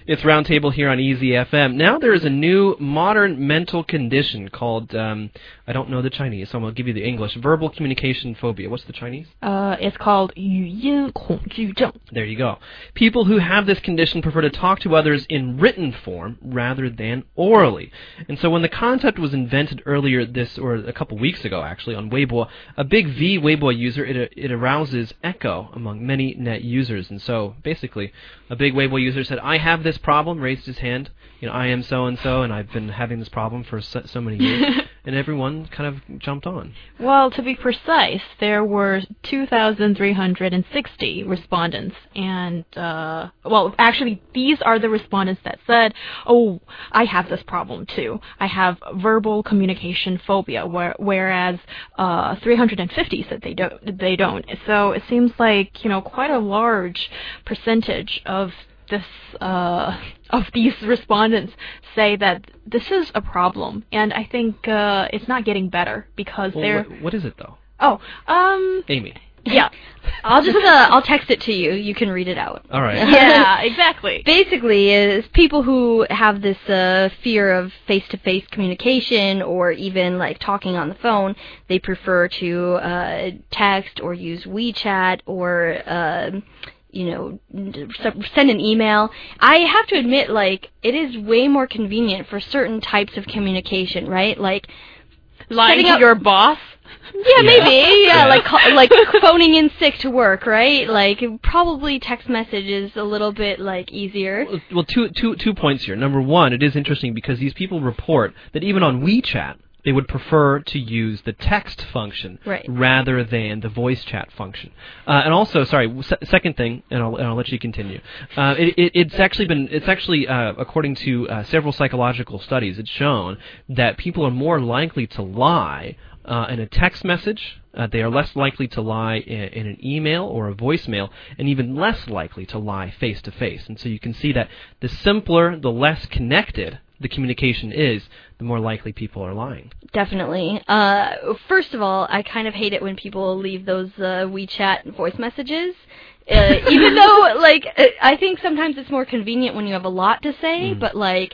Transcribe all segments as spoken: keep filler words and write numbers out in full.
It's Roundtable here on Easy F M. Now there is a new modern mental condition called, um, I don't know the Chinese, so I'm going to give you the English, verbal communication phobia. What's the Chinese? Uh, it's called 语音恐惧症. There you go. People who have this condition prefer to talk to others in written form rather than orally. And so when the concept was invented earlier this, or a couple weeks ago actually, on Weibo, a big V Weibo user, it, it arouses echo among many net users. And so basically, a big Weibo user said, I have this problem, raised his hand, you know, I am so-and-so, and I've been having this problem for so, so many years, and everyone kind of jumped on. Well, to be precise, there were two thousand three hundred sixty respondents, and, uh, well, actually, these are the respondents that said, oh, I have this problem too. I have verbal communication phobia, where, whereas uh, three hundred fifty said they don't, they don't. So it seems like, you know, quite a large percentage of this uh, of these respondents say that this is a problem, and I think uh, it's not getting better because well, they're. What, what is it though? Oh, um. Amy. Yeah. I'll just uh, I'll text it to you. You can read it out. All right. Yeah, exactly. Basically, is people who have this uh, fear of face-to-face communication or even like talking on the phone, they prefer to uh, text or use WeChat or. Uh, you know, send an email. I have to admit, like, it is way more convenient for certain types of communication, right? Like, lying to up, your boss? Yeah, yeah. maybe. Yeah, yeah. like call, like phoning in sick to work, right? Like, probably text message is a little bit, like, easier. Well, well two, two, two points here. Number one, it is interesting because these people report that even on WeChat, they would prefer to use the text function right. rather than the voice chat function. Uh, and also, sorry, se- second thing, and I'll, and I'll let you continue. Uh, it, it, it's actually been, it's actually, uh, according to uh, several psychological studies, it's shown that people are more likely to lie uh, in a text message. Uh, they are less likely to lie in, in an email or a voicemail, and even less likely to lie face to face. And so you can see that the simpler, the less connected the communication is, the more likely people are lying. Definitely. Uh, first of all, I kind of hate it when people leave those uh, WeChat voice messages. Uh, even though, like, I think sometimes it's more convenient when you have a lot to say, mm. but, like,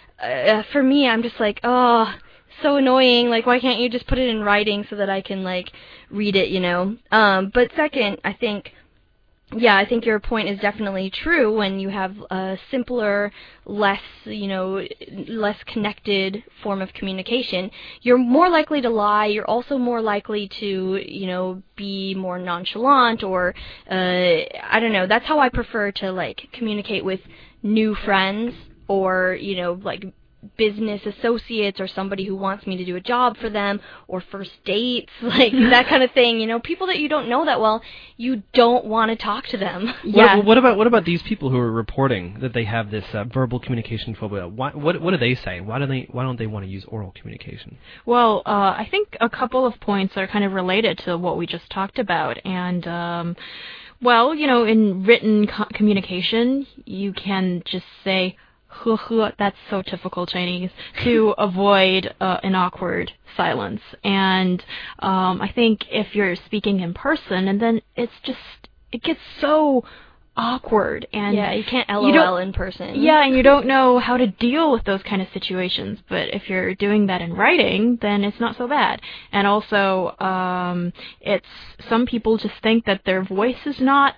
uh, for me, I'm just like, oh, so annoying. Like, why can't you just put it in writing so that I can, like, read it, you know? Um, but second, I think... Yeah, I think your point is definitely true. When you have a simpler, less, you know, less connected form of communication, you're more likely to lie. You're also more likely to, you know, be more nonchalant or, uh, I don't know. That's how I prefer to, like, communicate with new friends or, you know, like, business associates or somebody who wants me to do a job for them or first dates, like that kind of thing. You know, people that you don't know that well, you don't want to talk to them. Yeah. What, what about what about these people who are reporting that they have this uh, verbal communication phobia? Why, what what do they say? Why do they why don't they want to use oral communication? Well, uh, I think a couple of points are kind of related to what we just talked about, and um, well, you know, in written co- communication, you can just say. He he, that's so typical Chinese, to avoid uh, an awkward silence. And um, I think if you're speaking in person, and then it's just, it gets so awkward. And yeah, you can't L O L you in person. Yeah, and you don't know how to deal with those kind of situations. But if you're doing that in writing, then it's not so bad. And also, um, it's, some people just think that their voice is not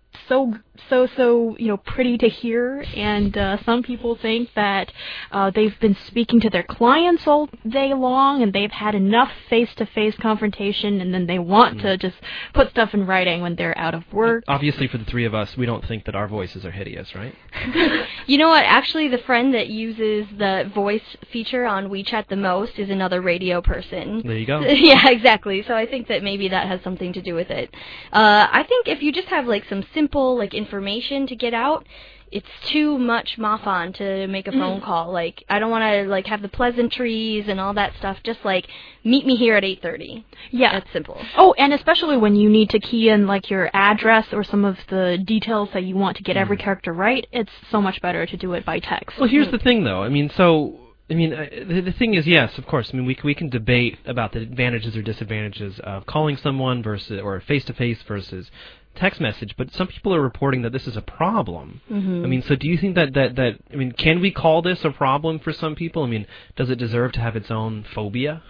so so so you know pretty to hear, and uh, some people think that uh, they've been speaking to their clients all day long and they've had enough face-to-face confrontation, and then they want mm. to just put stuff in writing when they're out of work. Obviously, for the three of us, we don't think that our voices are hideous, right? You know what? Actually, the friend that uses the voice feature on WeChat the most is another radio person. There you go. Yeah, exactly. So I think that maybe that has something to do with it. Uh, I think if you just have like some simple like information to get out, it's too much mafan to make a phone mm. call. Like, I don't want to like have the pleasantries and all that stuff. Just like meet me here at eight thirty. Yeah, that's simple. Oh, and especially when you need to key in like your address or some of the details that you want to get mm. every character right, it's so much better to do it by text. Well, here's mm. the thing, though. I mean, so. I mean, uh, the, the thing is, yes, of course. I mean, we we can debate about the advantages or disadvantages of calling someone versus or face to face versus text message, but some people are reporting that this is a problem. Mm-hmm. I mean, so do you think that, that, that, I mean, can we call this a problem for some people? I mean, does it deserve to have its own phobia?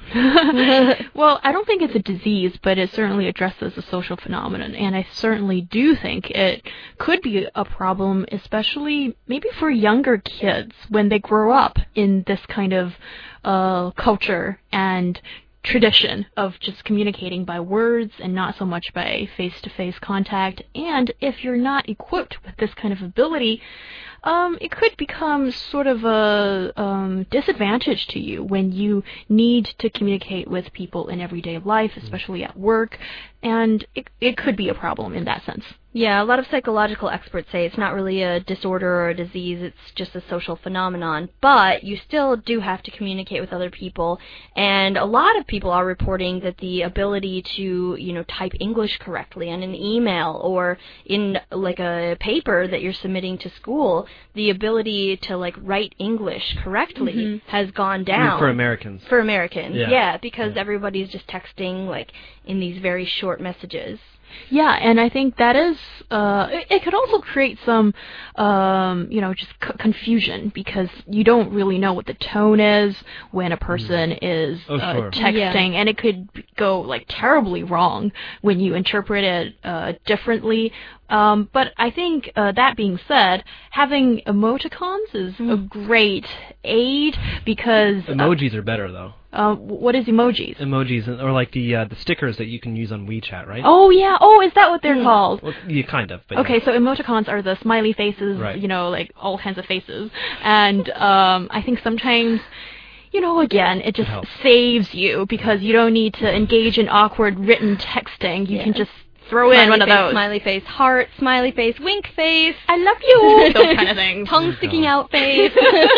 Well, I don't think it's a disease, but it certainly addresses a social phenomenon, and I certainly do think it could be a problem, especially maybe for younger kids when they grow up in this kind of uh, culture and tradition of just communicating by words and not so much by face-to-face contact. And if you're not equipped with this kind of ability, um, it could become sort of a um, disadvantage to you when you need to communicate with people in everyday life, especially at work, and it, it could be a problem in that sense. Yeah, a lot of psychological experts say it's not really a disorder or a disease, it's just a social phenomenon, but you still do have to communicate with other people, and a lot of people are reporting that the ability to, you know, type English correctly in an email or in, like, a paper that you're submitting to school, the ability to, like, write English correctly mm-hmm. has gone down. I mean, for Americans. For Americans, yeah, yeah because yeah. everybody's just texting, like, in these very short messages. Yeah, and I think that is, uh, it, it could also create some, um, you know, just c- confusion because you don't really know what the tone is when a person mm. is oh, uh, sure. texting, yeah. and it could go, like, terribly wrong when you interpret it uh, differently. Um, but I think, uh, that being said, having emoticons is mm. a great aid because... Emojis uh, are better, though. Uh, what is emojis? Emojis, or like the uh, the stickers that you can use on WeChat, right? Oh, yeah. Oh, is that what they're mm. called? Well, yeah, kind of. But okay, yeah. so emoticons are the smiley faces, right. you know, like all kinds of faces. And um, I think sometimes... You know, again, it just it saves you because you don't need to engage in awkward written texting. You yeah. can just throw smiley in one face, of those. Smiley face, heart, smiley face, wink face. I love you. Those kind of things. Tongue sticking out face.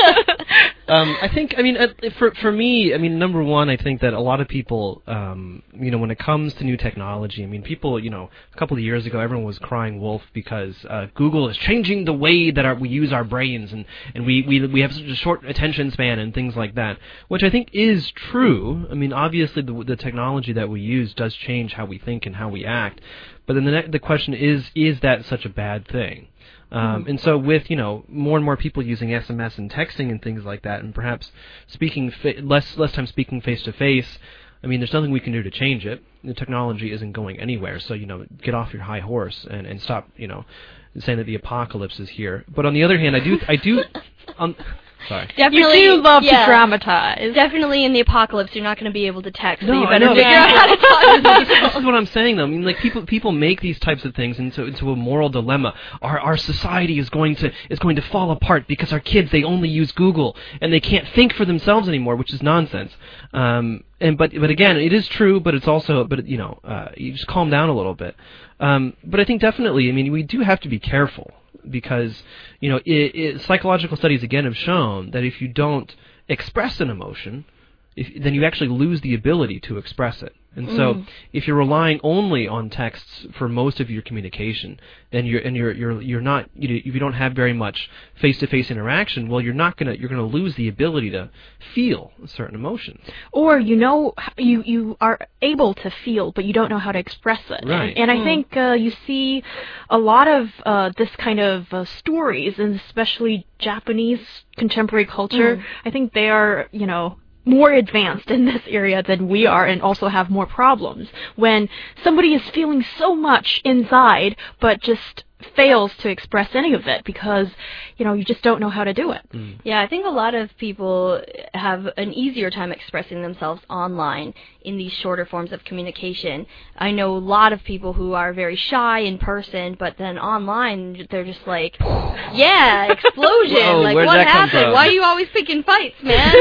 um, I think, I mean, uh, for for me, I mean, number one, I think that a lot of people, um, you know, when it comes to new technology, I mean, people, you know, a couple of years ago, everyone was crying wolf because uh, Google is changing the way that our, we use our brains, and, and we, we we have such a short attention span and things like that, which I think is true. I mean, obviously, the, the technology that we use does change how we think and how we act. But then the ne- the question is, is that such a bad thing? Um, mm-hmm. And so with, you know, more and more people using S M S and texting and things like that, and perhaps speaking fa- less less time speaking face to face, I mean, there's nothing we can do to change it. The technology isn't going anywhere. So, you know, get off your high horse and, and stop, you know, saying that the apocalypse is here. But on the other hand, I do I do. Um, Sorry. Definitely, you do love yeah. to dramatize. Definitely in the apocalypse, you're not going to be able to text. No, so you I better know. figure out how to talk. this, this is what I'm saying, though. I mean, like people people make these types of things into into a moral dilemma. Our our society is going to is going to fall apart because our kids, they only use Google and they can't think for themselves anymore, which is nonsense. Um, and but but again, it is true, but it's also but you know uh, you just calm down a little bit. Um, but I think definitely, I mean, we do have to be careful. Because, you know, it, it, psychological studies, again, have shown that if you don't express an emotion, if, then you actually lose the ability to express it. And mm. so, if you're relying only on texts for most of your communication, and you're and you're you're you're not you if you don't have very much face-to-face interaction, well, you're not gonna you're gonna lose the ability to feel certain emotions. Or you know you you are able to feel, but you don't know how to express it. Right. And, and mm. I think uh, you see a lot of uh, this kind of uh, stories, and especially Japanese contemporary culture. Mm. I think they are, you know, more advanced in this area than we are and also have more problems. When somebody is feeling so much inside but just fails to express any of it because, you know, you just don't know how to do it. Mm. Yeah, I think a lot of people have an easier time expressing themselves online in these shorter forms of communication. I know a lot of people who are very shy in person, but then online they're just like, yeah, explosion. Whoa, like, where'd what that come happened? from? Why are you always picking fights, man?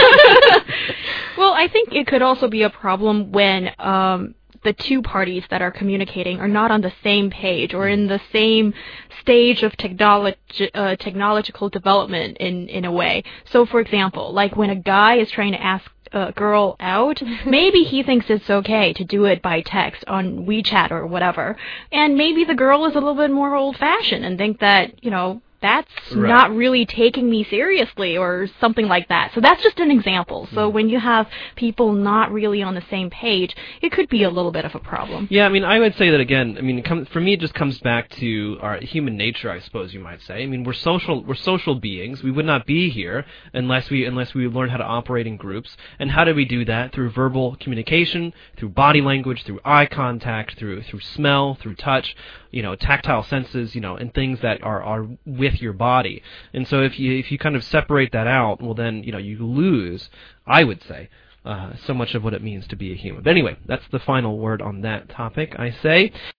Well, I think it could also be a problem when um, the two parties that are communicating are not on the same page or in the same stage of technology, uh, technological development in, in a way. So, for example, like when a guy is trying to ask a girl out, maybe he thinks it's okay to do it by text on WeChat or whatever. And maybe the girl is a little bit more old-fashioned and think that, you know, that's Right. not really taking me seriously or something like that. So that's just an example. So Mm. when you have people not really on the same page, it could be a little bit of a problem. Yeah, I mean, I would say that again. I mean, it comes, for me, it just comes back to our human nature, I suppose you might say. I mean, we're social, we're social beings. We would not be here unless we unless we learn how to operate in groups. And how do we do that? Through verbal communication, through body language, through eye contact, through through smell, through touch, you know, tactile senses, you know, and things that are are with your body. And so if you if you kind of separate that out, well, then you know you lose, I would say, uh, so much of what it means to be a human. But anyway, that's the final word on that topic, I say.